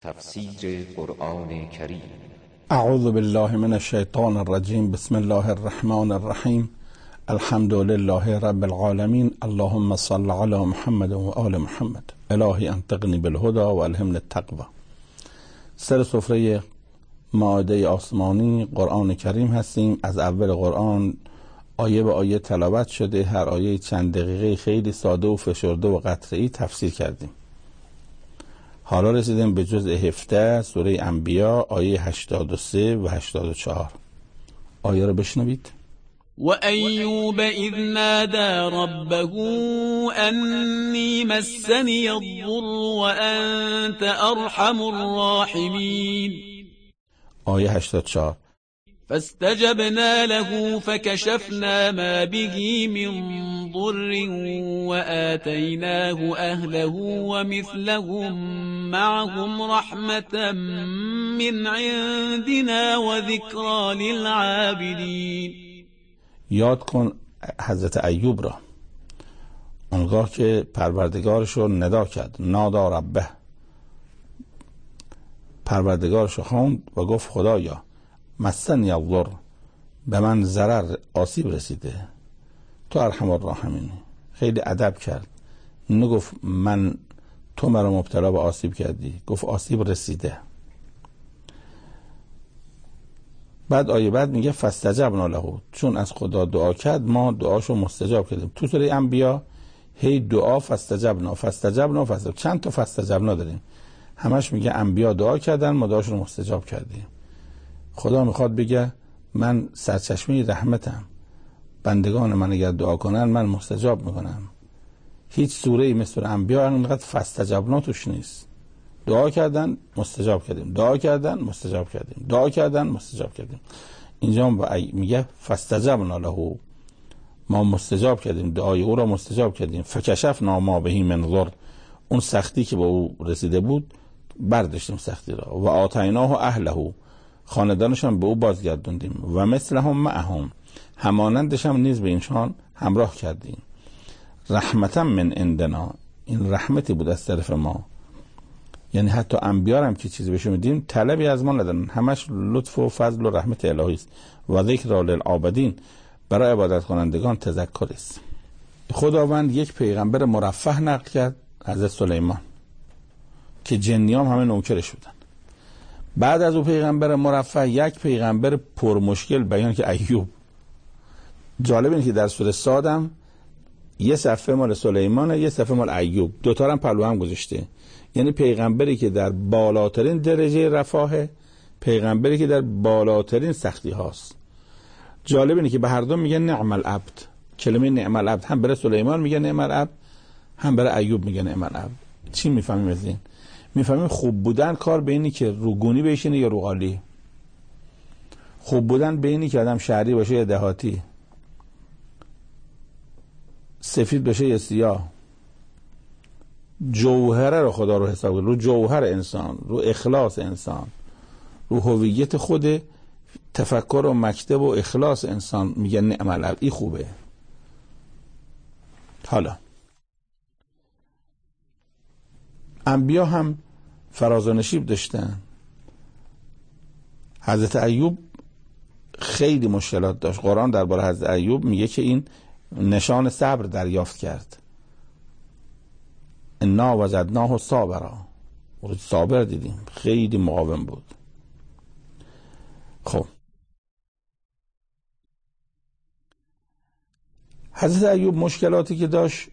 تفسیر قرآن کریم. اعوذ بالله من الشیطان الرجیم. بسم الله الرحمن الرحیم. الحمد لله رب العالمین. اللهم صل علی محمد و آل محمد. الهی انطقنی بالهدى و الهمنی التقوی. سر سفره مائده آسمانی قرآن کریم هستیم. از اول قرآن آیه به آیه تلاوت شده. هر آیه چند دقیقه خیلی ساده و فشرده و قطعی تفسیر کردیم. حالا رسیدیم به جزء 17 سوره انبیا آیه 83 و 84. آیه رو بشنوید. وأيوب إذ نادى ربه أني مسني الضر وأنت أرحم الراحمين. آیه 84. فاستجبنا له فكشفنا ما به من ضر وآتيناه أهله ومثلهم معهم رحمة من عندنا وذكرى للعابدين. یاد کن حضرت ایوب را اونگاه که پروردگارش رو ندا کرد. نادا ربه، پروردگارش رو خواند و گفت خدایا مسنی الضر، به من ضرر آسیب رسیده، تو ارحم الراحمین. خیلی ادب کرد، نگفت من تو مرا مبتلا به آسیب کردی، گفت آسیب رسیده. بعد آیه بعد میگه فاستجبنا له، چون از خدا دعا کرد ما دعاشو مستجاب کردیم. تو سوره انبیا هی دعا فاستجبنا فاستجبنا فاستجبنا، چند تا فاستجبنا داریم، همش میگه انبیا دعا کردن ما دعاشون رو مستجاب کردیم. خدا میخواد بگه من سرچشمه رحمتم، بندگان من اگر دعا کنن من مستجاب میکنم. هیچ سوره مثل انبیا انقدر فاستجبنا توش نیست. دعا کردن مستجاب کردیم، دعا کردن مستجاب کردیم، دعا کردن مستجاب کردیم. اینجا میگه فاستجبنا له، ما مستجاب کردیم، دعای او را مستجاب کردیم. فکشفنا ما به من ضر، اون سختی که به او رسیده بود برداشتیم سختی را. و آتیناه اهله، خاندانش هم به او بازگردوندیم. و مثلهم معهم، همانندش هم نیز به اینشان همراه کردیم. رحمتا من عندنا، این رحمتی بود از طرف ما. یعنی حتی انبیاء هم که چیزی بهشون میدیم طلبی از ما ندارن، همش لطف و فضل و رحمت الهی است. و ذکر للعابدین، برای عبادت کنندگان تذکر است. خداوند یک پیغمبر مرفه نقل کرد، حضرت سلیمان، که جنیام همه نوکرش بودن. بعد از او پیغمبر مرفه یک پیغمبر پرمشکل بیان که ایوب. جالب اینه که در سوره صادم یه صفحه مال سلیمانه، یه صفحه مال ایوب، دوتا هم پلو هم گذاشته. یعنی پیغمبری که در بالاترین درجه رفاهه، پیغمبری که در بالاترین سختی هاست. جالب اینه که به هر دو میگه نعم العبد. کلمه نعم العبد هم برای سلیمان میگه نعم العبد، هم برای ایوب میگه نعم العبد. چی میفهمیم از این؟ میفهمیم خوب بودن کار به اینی که روگونی بشینه یا روغالی. خوب بودن به اینی که آدم شهری باشه یا دهاتی، سفید باشه یا سیاه. جوهره رو خدا رو حساب کنه، رو جوهر انسان، رو اخلاص انسان، رو هویت خود، تفکر و مکتب و اخلاص انسان میگه نعم العبد، این خوبه. حالا انبیا هم فراز و نشیب داشتن. حضرت ایوب خیلی مشکلات داشت. قرآن درباره حضرت ایوب میگه که این نشان صبر دریافت کرد. انا وجدناه صابرا، صابر دیدیم، خیلی مقاوم بود. خب حضرت ایوب مشکلاتی که داشت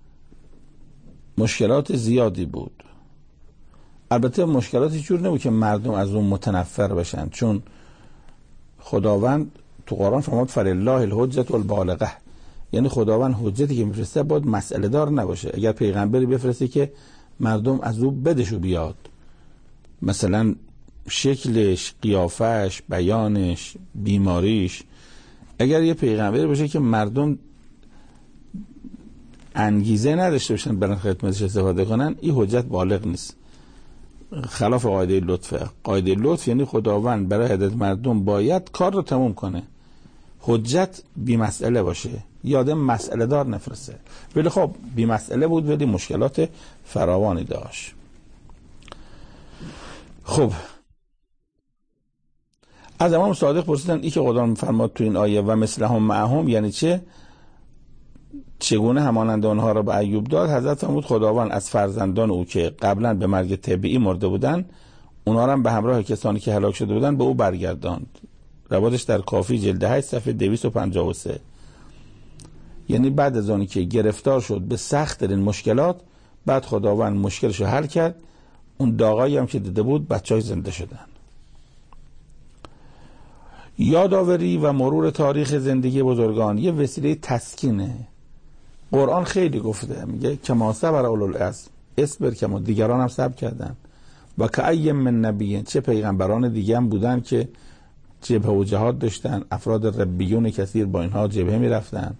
مشکلات زیادی بود. البته مشکلاتی جور نبود که مردم از اون متنفر بشن، چون خداوند تو قرآن فرمود فلله الحجة البالغه، یعنی خداوند حجتی که میفرسته باید مسئله دار نباشه. اگر پیغمبری بفرسته که مردم از او بدشو بیاد، مثلا شکلش، قیافش، بیانش، بیماریش، اگر یه پیغمبری باشه که مردم انگیزه نداشته باشن برن خدمتش استفاده کنن، این حجت بالغ نیست، خلاف قاعده لطفه. قاعده لطف یعنی خداوند برای هدایت مردم باید کار رو تموم کنه، حجت بی مسئله باشه، یادم مسئله دار نفرسته. ولی خب بی مسئله بود ولی مشکلات فراوانی داشت. خب از امام صادق پرسیدن ای که خدا میفرماد تو این آیه و مثلهم معهم یعنی چه؟ چگونه همانند آنها را به ایوب داد؟ حضرت فرمود خداوند از فرزندان او که قبلا به مرگ طبیعی مرده بودن اونا را هم به همراه کسانی که هلاک شده بودن به او برگرداند. روایتش در کافی جلد 8 صفحه 253. یعنی بعد از آنی که گرفتار شد به سخت ترین مشکلات، بعد خداوند مشکلش رو حل کرد، اون داغایی هم که دیده بود بچهای زنده شدن. یادآوری و مرور تاریخ زندگی بزرگان یه وسیله تسکینه. قرآن خیلی گفته، میگه کما صبر اولو العزم، اصبر کما، دیگران هم صبر کردن. و کأی من نبی، چه پیغمبران دیگه هم بودن که جبهه و جهاد داشتن، افراد ربیون کثیر با اینها جبهه میرفتن.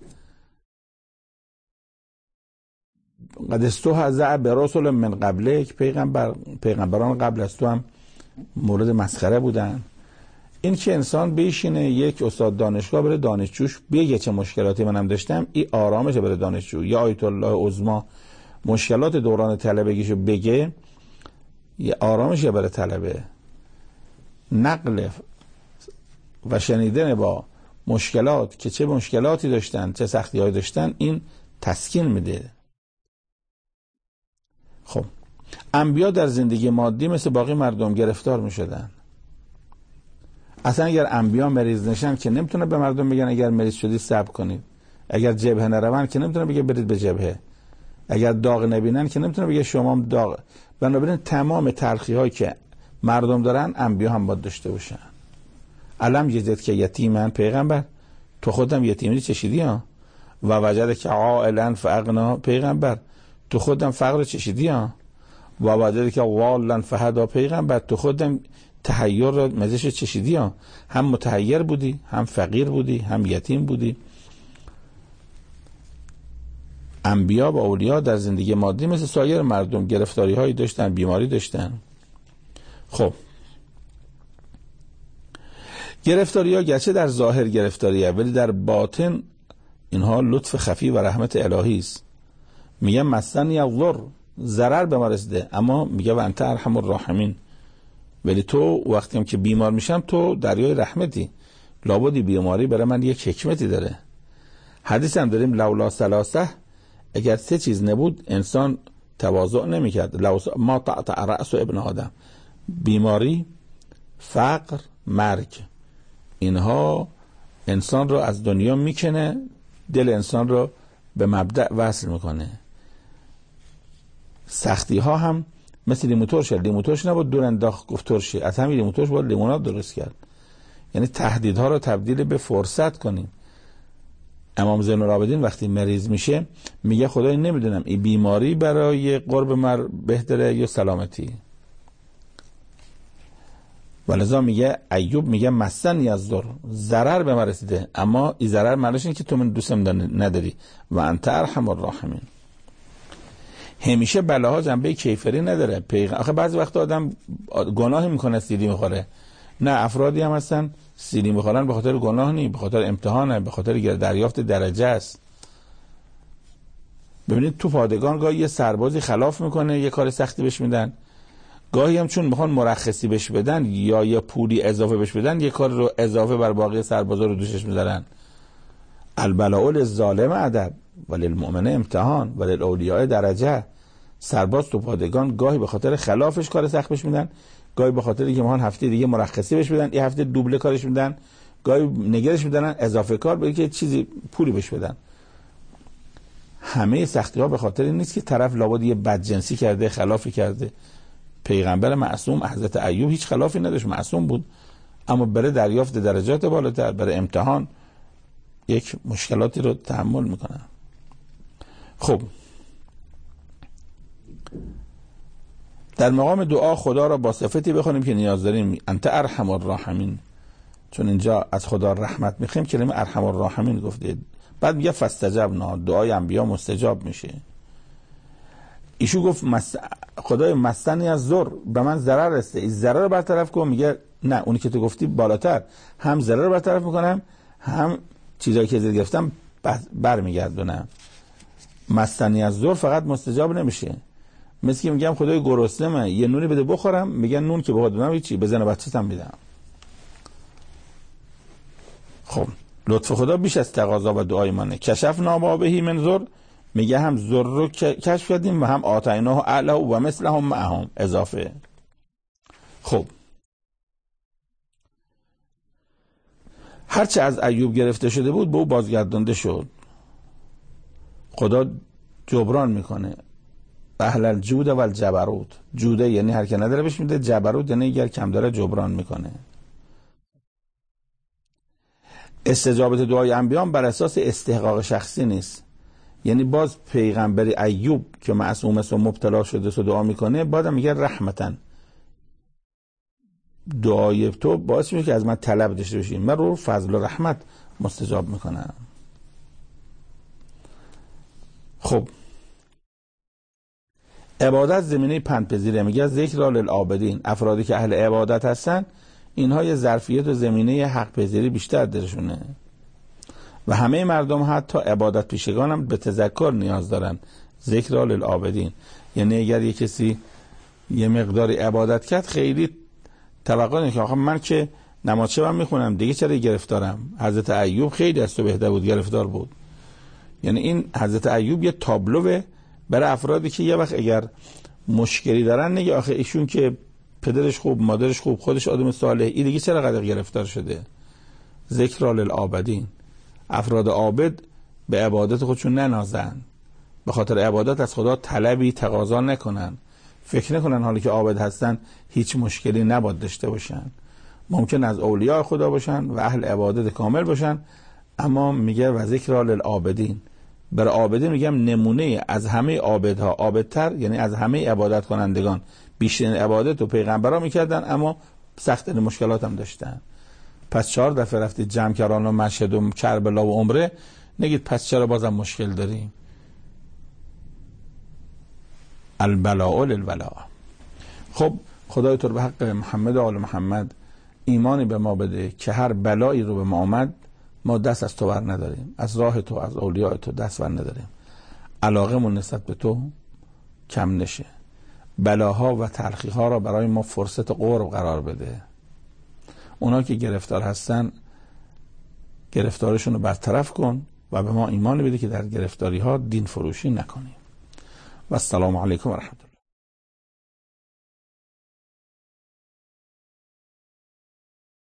قد استهزأ برسل من قبلک، پیغمبران قبل از تو هم مورد مسخره بودن. این که انسان بشینه یک استاد دانشگاه بره دانشجوش بگه چه مشکلاتی منم داشتم، این آرامشه بره دانشجو. یا آیت الله عظما مشکلات دوران طلبگیشو بگه، یه آرامشه بره طلبه. نقل و شنیدن با مشکلات که چه مشکلاتی داشتن چه سختی‌هایی داشتن، این تسکین میده. خب انبیا در زندگی مادی مثل باقی مردم گرفتار میشدن. اصلا اگر انبیا مریض نشن که نمیتونه به مردم بگن اگر مریض شدی صبر کنید. اگر جبهه نروند که نمیتونه بگه برید به جبهه. اگر داغ نبینن که نمیتونه بگه شما هم داغ. بنابراین تمام تلخی هایی که مردم دارن انبیا هم باید داشته باشن. علم یزد که یتیمن، پیغمبر تو خودم یتیمی چشیدی ها. و وجد که عائلا فاغنا، پیغمبر تو خودم فقر چشیدی ها. و وجد که والا فهدا، پیغمبر تو خودم تحیر را مزش چشیدی ها. هم متحیر بودی، هم فقیر بودی، هم یتیم بودی. انبیا و اولیا در زندگی مادی مثل سایر مردم گرفتاری هایی داشتن، بیماری داشتن. خب گرفتاری ها گرچه در ظاهر گرفتاری ها ولی در باطن اینها لطف خفی و رحمت الهی است. میگه مسنی الضر، ضرر به ما رسیده، اما میگه و انت ارحم الراحمین، ولی تو وقتی هم که بیمار میشم تو دریای رحمتی، لابدی بیماری برای من یک حکمتی داره. حدیث هم داریم لولا ثلاثه، اگر سه چیز نبود انسان تواضع نمیکرد. ما تقطع رأس ابن آدم، بیماری، فقر، مرگ، اینها انسان رو از دنیا میکنه، دل انسان رو به مبدأ وصل میکنه. سختی ها هم مثل لیمو ترش نبود دور انداخت گفت ترشی، از همین لیمو ترش باید لیموناد درست کرد. یعنی تهدیدها رو تبدیل به فرصت کنیم. امام زین العابدین وقتی مریض میشه میگه خدای نمیدونم این بیماری برای قرب من بهتره یا سلامتی. ولذا میگه ایوب میگه مسنی الضر، ضرر به من رسیده، اما این ضرر معنیش اینه که تو من دوستم نداری. و انت ارحم الراحمین. همیشه بلاها جنبه کیفری نداره. آخه بعضی وقت آدم گناهی میکنه سیلی میخوره. نه، افرادی هم هستن سیلی میخورن به خاطر گناه نی، به خاطر امتحانه، به خاطر دریافت درجه است. ببینید تو پادگان گاهی یه سربازی خلاف میکنه، یه کار سختی بهش میدن، گاهی هم چون میخوان مرخصی بهش بدن یا یه پولی اضافه بهش بدن یه کار رو اضافه بر باقی سربازا رو دوشش میذارن. البلاء للظالم ادب وللمؤمن امتحان وللاولیاء درجه. سرباز تو پادگان گاهی به خاطر خلافش کار سخت بهش میدن، گاهی به خاطر اینکه میخوان هفته دیگه مرخصی بهش بدن یه هفته دوبله کارش میدن، گاهی نگرش میدن اضافه کار به که چیزی پولی بهش بدن. همه سختی ها به خاطر این نیست که طرف لابد یه بدجنسی کرده، خلافی کرده. پیغمبر معصوم حضرت ایوب هیچ خلافی نداشت، معصوم بود، اما برای دریافت درجات بالاتر، برای امتحان یک مشکلاتی رو تحمل میکنه. خب در مقام دعا خدا را با صفتی بخونیم که نیاز داریم. انت ارحم الراحمین، چون اینجا از خدا رحمت میخوایم کلمه ارحم الراحمین گفته. بعد میگه فاستجبنا، دعای انبیا مستجاب میشه. ایشو گفت خدای مسنی الضر، به من ضرر رسیده، این ضرر رو برطرف کن. میگه نه، اونی که تو گفتی بالاتر، هم ضرر رو برطرف میکنم هم چیزایی که زیر گرفتم برمیگردونم. مسنی الضر فقط مستجاب نمیشه، مثل که میگم خدای گرسنه من یه نونی بده بخورم، میگن نون که بخواد بدم چی بزنه بچه‌تم میدم. خب لطف خدا بیش از تقاضا و دعای منه. کشفنا ما بهی من ضر، میگه هم ضر رو کشف کردیم و هم آتیناه اعلی و مثلهم معهم اضافه. خب هرچه از ایوب گرفته شده بود به او بازگردانده شد. خدا جبران میکنه. اهل الجود و الجبروت، جوده یعنی هر که نداره بهش میده، جبروت یعنی اگر کم داره جبران میکنه. استجابت دعای انبیان بر اساس استحقاق شخصی نیست. یعنی باز پیغمبر ایوب که معصوم است و مبتلا شده و دعا میکنه، بعدم میگه رحمتن، دعای تو باعث میشه که از من طلب داشته باشی، من رو فضل و رحمت مستجاب میکنم. خب عبادت زمینه پندپذیره. میگه ذکر للعابدین، افرادی که اهل عبادت هستن اینها یه ظرفیت و زمینه حق پذیری بیشتر درشونه و همه مردم حتی عبادت پیشگان هم به تذکر نیاز دارن. ذکر للعابدین یعنی اگر یه کسی یه مقداری عبادت کرد خیلی توقع نکنه که آخه من که نماز شب میخونم دیگه چرا گرفتارم. حضرت ایوب خیلی از تو بهتر بود گرفتار بود. یعنی این حضرت ایوب یه تابلوه برای افرادی که یه وقت اگر مشکلی دارن نگه آخه ایشون که پدرش خوب مادرش خوب خودش آدم صالح این دیگه چرا قدر گرفتار شده. ذکر للعابدین، افراد عابد به عبادت خودشون ننازن، به خاطر عبادت از خدا طلبی تقاضا نکنن، فکر نکنن حالی که عابد هستن هیچ مشکلی نباید داشته باشن. ممکن از اولیاء خدا باشن و اهل عبادت کامل باشن، اما میگه و ذکر للعابدین، برای عابدین میگم نمونه از همه عابدها عابدتر، یعنی از همه عبادت کنندگان بیشترین عبادت و پیغمبرا میکردن اما سخت مشکلات هم داشتن. پس 4 دفعه رفتید جمع کردن و مشهد و کربلا و عمره، نگید پس چرا بازم مشکل داریم. البلاء للبلاء. خب خدای تو به حق محمد و آل محمد ایمانی به ما بده که هر بلایی رو به ما آمد ما دست از تو بر نداریم، از راه تو از اولیاء تو دست بر نداریم، علاقمون نسبت به تو کم نشه، بلاها و تلخیها را برای ما فرصت قرب قرار بده. اونا که گرفتار هستن گرفتارشون رو برطرف کن و به ما ایمان بده که در گرفتاری ها دین فروشی نکنیم. و السلام علیکم و رحمت الله.